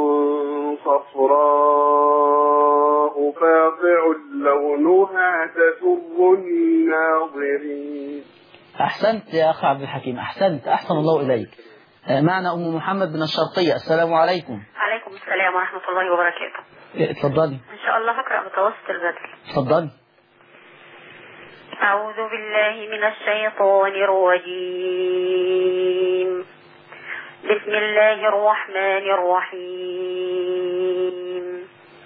صفراء فاقع لونها تسر الناظرين. أحسنت يا أخ عبد الحكيم، أحسنت، أحسن الله إليك. معنا أم محمد من الشرقية. السلام عليكم. عليكم السلام ورحمة الله وبركاته. اتفضلي. إن شاء الله هقرأ متوسط البدل. اتفضلي. أعوذ بالله من الشيطان الرجيم. بسم الله الرحمن الرحيم.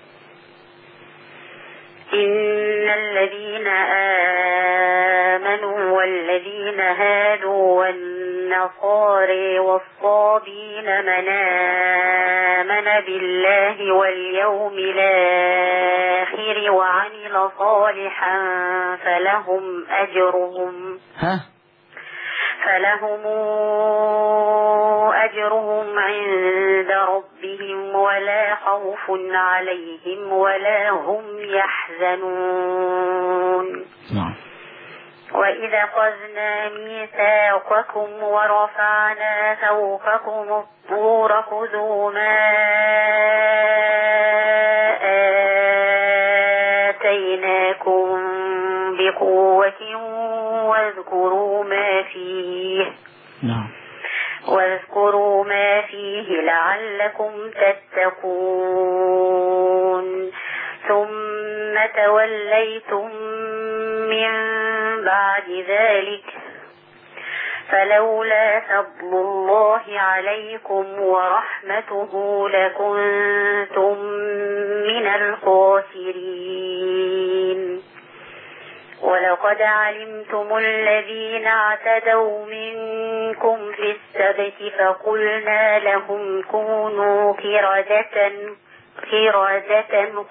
إن الذين آمنوا والذين هادوا والنصارى والصابين من آمن بالله واليوم الآخر وعمل صالحا فلهم أجرهم عند ربهم ولا خوف عليهم ولا هم يحزنون. وإذا أخذنا ميثاقكم ورفعنا فوقكم الطور خذوا ما آتيناكم بقوة واذكروا ما فيه لعلكم تتقون. ثم توليتم من بعد ذلك فلولا فضل الله عليكم ورحمته لكنتم من الخاسرين. ولقد علمتم الذين اعتدوا منكم في السبت فقلنا لهم كونوا قردة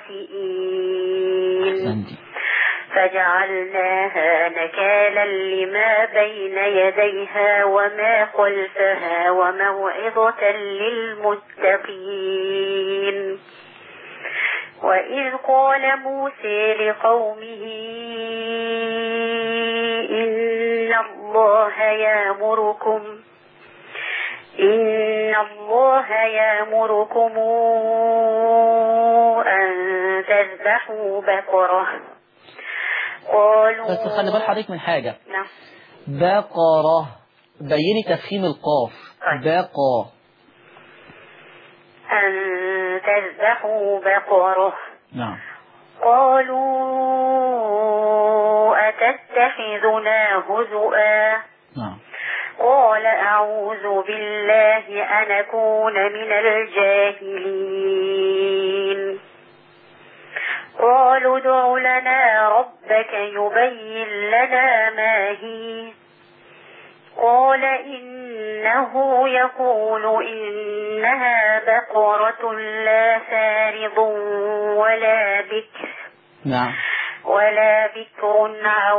خاسئين فجعلناها نكالا لما بين يديها وما خلفها وموعظة للمتقين. وإذ قال موسى لقومه إن الله يأمركم أن تذبحوا بقرة. قالوا بس خلي بال حضرتك من حاجة. نعم. بقرة بيني تفخيم القاف. بقى أن تذبحوا بقرة. نعم. قالوا أتتخذنا هزؤا. نعم. قال أعوذ بالله أن أكون من الجاهلين. قالوا ادع لنا ربك يبين لنا ما هي. قال إنه يقول إنها بقرة لا فارض ولا بكر. نعم. ولا بكر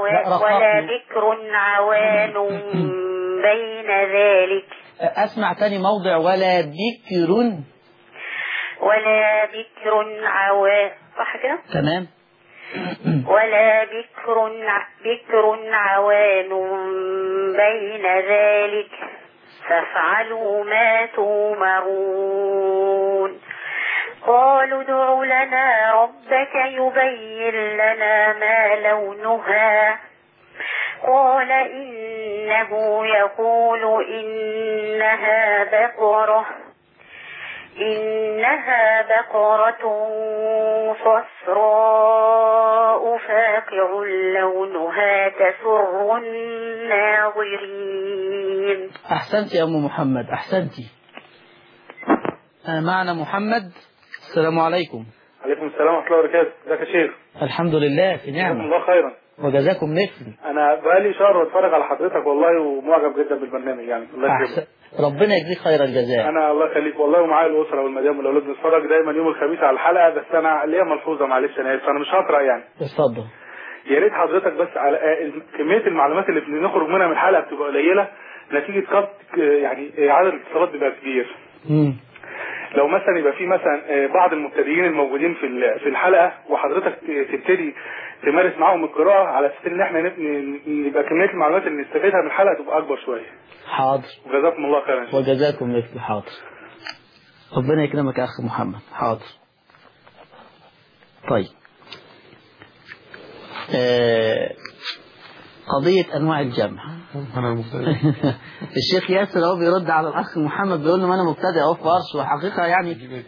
عوان بين ذلك. أسمع تاني موضع ولا بكر عوان. صح كده؟ تمام. ولا بكر عوان بين ذلك فافعلوا ما تؤمرون. قالوا ادع لنا ربك يبين لنا ما لونها. قال إنه يقول إنها بقرة صفراء فاقع لونها تسر الناظرين. أحسنت يا أم محمد، أحسنتي. معنا محمد. السلام عليكم. عليكم السلام ورحمة الله وبركاته. ازيك يا شيخ؟ الحمد لله في نعمة. جزاكم الله خيرا. وجزاكم مثل. أنا بقالي شهر بتفرج على حضرتك والله ومعجب جدا بالبرنامج يعني. الله يكرمك. ربنا يجزيك خير الجزاء. أنا الله يخليك والله ومعايا الأسرة والمدام والأولاد بنتفرج دايما يوم الخميس على الحلقة، بس أنا ليا ملحوظة معلش أنا آسف أنا مش هقرأ يعني. اتفضل. يا ريت حضرتك بس على كميه المعلومات اللي بنخرج منها من الحلقه بتبقى قليله نتيجه قط يعني عدد الاتصالات بيبقى كبير. لو مثلا يبقى في مثلا بعض المبتدئين الموجودين في الحلقه وحضرتك تبتدي تمارس معاهم القراءه على اساس ان احنا يبقى كميه المعلومات اللي نستفيدها من الحلقه تبقى اكبر شويه. حاضر. وجزاكم الله خيرا. وجزاكم مثل. حاضر. ربنا يكرمك يا اخ محمد. حاضر. طيب. قضية أنواع الجمع. الشيخ ياسر هو بيرد على الأخ محمد بيقول له ما أنا مبتدئ أهو في ورش وحقيقة يعني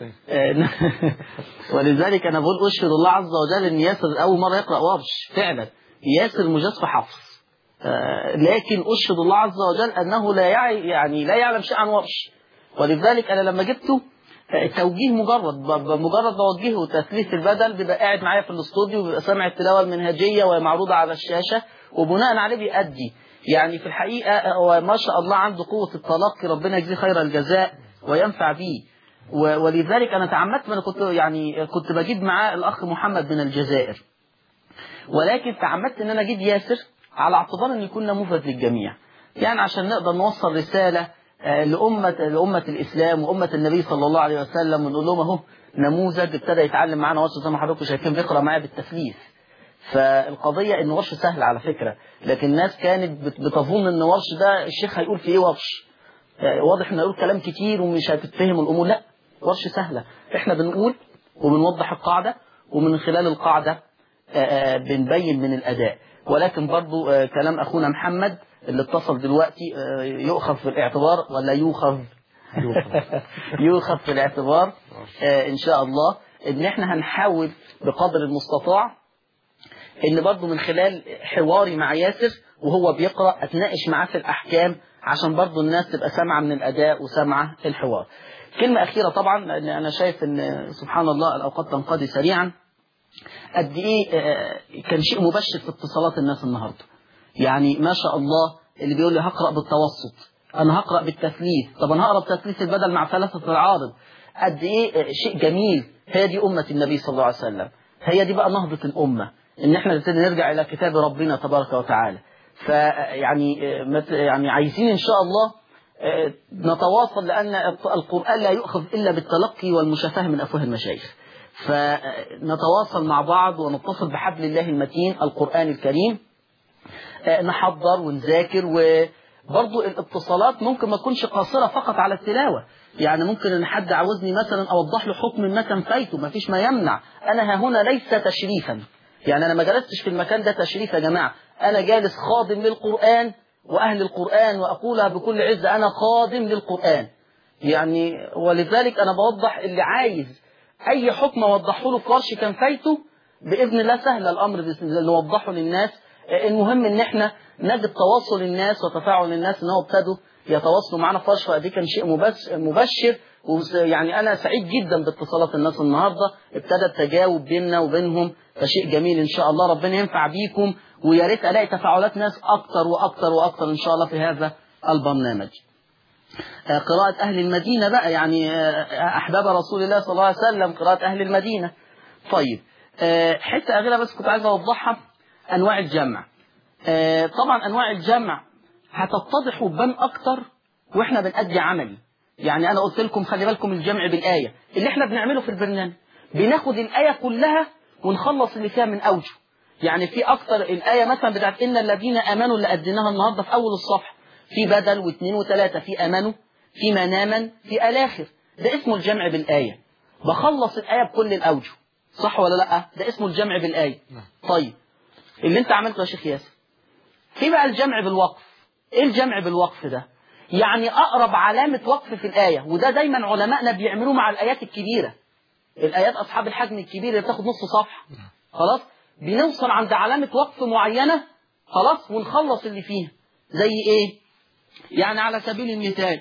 ولذلك أنا بقول أشهد الله عز وجل إن ياسر أول مرة يقرأ ورش فعلا. ياسر مجاز في حفظ لكن أشهد الله عز وجل أنه لا يعلم شيء عن ورش. ولذلك أنا لما جبته توجيه مجرد بوجهه تثليث البدل بيبقى قاعد معايا في الاستوديو وبيبقى سامع التلاوة المنهجية ومعروضة على الشاشة وبناء عليه بيأدي. يعني في الحقيقة هو ما شاء الله عنده قوة التلقي ربنا يجزيه خير الجزاء وينفع به. ولذلك أنا تعمدت أنا كنت بجيب معاه الأخ محمد من الجزائر ولكن تعمدت أن أنا أجيب ياسر على اعتبار أن يكون نموذج للجميع يعني عشان نقدر نوصل رسالة لأمة الإسلام وأمة النبي صلى الله عليه وسلم ونقول لهم اهو نموذج ابتدى يتعلم معانا ورش زي ما حضراتكم شايفين بيقرأ معايا بالتثليث. فالقضية ان ورش سهل على فكرة لكن الناس كانت بتظن ان ورش ده الشيخ هيقول في ايه ورش واضح انه يقول كلام كتير ومش هتتفهم الامور. لا ورش سهلة احنا بنقول وبنوضح القاعدة ومن خلال القاعدة بنبين من الأداء. ولكن برضو كلام أخونا محمد اللي اتصل دلوقتي يؤخذ في الاعتبار ولا يؤخذ يؤخذ في الاعتبار إن شاء الله إن إحنا هنحاول بقدر المستطاع إن برضو من خلال حواري مع ياسر وهو بيقرأ أتناقش معاه في الأحكام عشان برضو الناس تبقى سامعة من الأداء وسامعة الحوار. كلمة أخيرة طبعا لأن أنا شايف إن سبحان الله الأوقات تنقضي سريعا. قد إيه كان شيء مبشر في اتصالات الناس النهاردة. يعني ما شاء الله اللي بيقول لي هقرأ بالتوسط أنا هقرأ بالتثليث. طب أنا هقرأ بالتثليث البدل مع ثلاثة العارض. قد إيه شيء جميل. هي دي أمة النبي صلى الله عليه وسلم. هي دي بقى نهضة الأمة إن إحنا نبتدي نرجع إلى كتاب ربنا تبارك وتعالى. يعني عايزين إن شاء الله نتواصل لأن القرآن لا يؤخذ إلا بالتلقي والمشافهة من أفواه المشايخ. فنتواصل مع بعض ونتصل بحبل الله المتين القرآن الكريم نحضر ونذاكر. وبرضو الاتصالات ممكن ما تكونش قاصرة فقط على التلاوة. يعني ممكن ان حد عاوزني مثلا اوضح له حكم مثلا فايته ما فيش ما يمنع. انا هنا ليس تشريفا يعني انا ما جلستش في المكان ده تشريف يا جماعة. انا جالس خادم للقرآن واهل القرآن واقولها بكل عزة انا خادم للقرآن يعني. ولذلك انا بوضح اللي عايز اي حكم اوضحه له في ورش كان فايته باذن الله سهل الامر نوضحه للناس. المهم ان احنا نجد تواصل الناس وتفاعل الناس ان هو ابتدوا يتواصلوا معنا في ورش. فدي كان شيء مبشر يعني انا سعيد جدا باتصالات الناس النهارده ابتدى التجاوب بيننا وبينهم فشيء جميل ان شاء الله. ربنا ينفع بيكم ويا ريت الاقي تفاعلات ناس اكتر واكتر واكتر ان شاء الله في هذا البرنامج. قراءة أهل المدينة بقى يعني أحباب رسول الله صلى الله عليه وسلم قراءة أهل المدينة. طيب حتة أخيرة بس كنت عايز أوضحها أنواع الجمع. طبعا أنواع الجمع هتتضح وتبان أكتر وإحنا بنأدي عملي. يعني أنا قلت لكم خلي بالكم الجمع بالآية اللي إحنا بنعمله في البرنامج بناخد الآية كلها ونخلص اللي فيها من أوجه. يعني في أكتر الآية مثلا بتاعت إن الذين آمنوا اللي أديناها النهاردة في أول الصفحة في بدل واثنين وثلاثة في أمنوا في مناما في الآخر. ده اسمه الجمع بالآية. بخلص الآية بكل الأوجه صح ولا لأ؟ ده اسمه الجمع بالآية. طيب اللي انت عملته يا شيخ ياسر في بقى الجمع بالوقف. ايه الجمع بالوقف ده؟ يعني أقرب علامة وقف في الآية وده دايما علمائنا بيعملوه مع الآيات الكبيرة. الآيات أصحاب الحجم الكبير اللي بتاخد نص صفحة خلاص بنوصل عند علامة وقف معينة خلاص ونخلص اللي فيها. زي ايه؟ يعني على سبيل المثال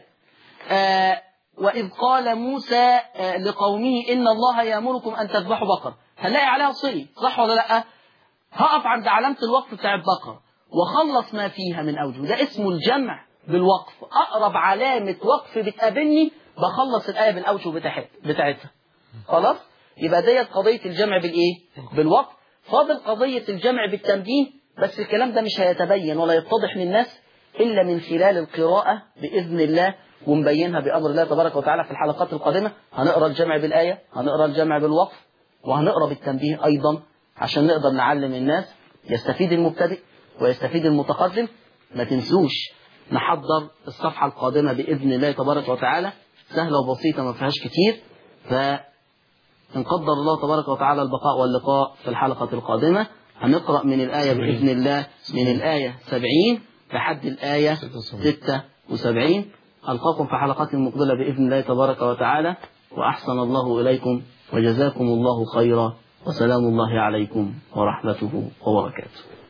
وإذ قال موسى لقومه إن الله يأمركم أن تذبحوا بقرة. هنلاقي عليها صلي صح ولا لأ؟ هقف عند علامة الوقف بتاع البقرة وخلص ما فيها من أوجه. ده اسمه الجمع بالوقف. أقرب علامة وقف بتقابلني بخلص الآية بالأوجه بتاعتها خلاص. يبقى ديت قضية الجمع بالإيه؟ بالوقف. فاضل قضية الجمع بالتنبيه، بس الكلام ده مش هيتبين ولا يتضح للناس إلا من خلال القراءة بإذن الله، ونبينها بأمر الله تبارك وتعالى في الحلقات القادمة. هنقرأ الجمع بالآية، هنقرأ الجمع بالوقف، وهنقرأ بالتنبيه أيضا، عشان نقدر نعلم الناس، يستفيد المبتدئ ويستفيد المتقدم. ما تنسوش نحضر الصفحة القادمة بإذن الله تبارك وتعالى، سهلة وبسيطة ما فيهاش كتير. فإن قدر الله تبارك وتعالى البقاء واللقاء في الحلقة القادمة، هنقرأ من الآية بإذن الله من الآية 70 لحد الآية 76. ألقاكم في حلقات مقبلة بإذن الله تبارك وتعالى، وأحسن الله إليكم وجزاكم الله خيرا، وسلام الله عليكم ورحمته وبركاته.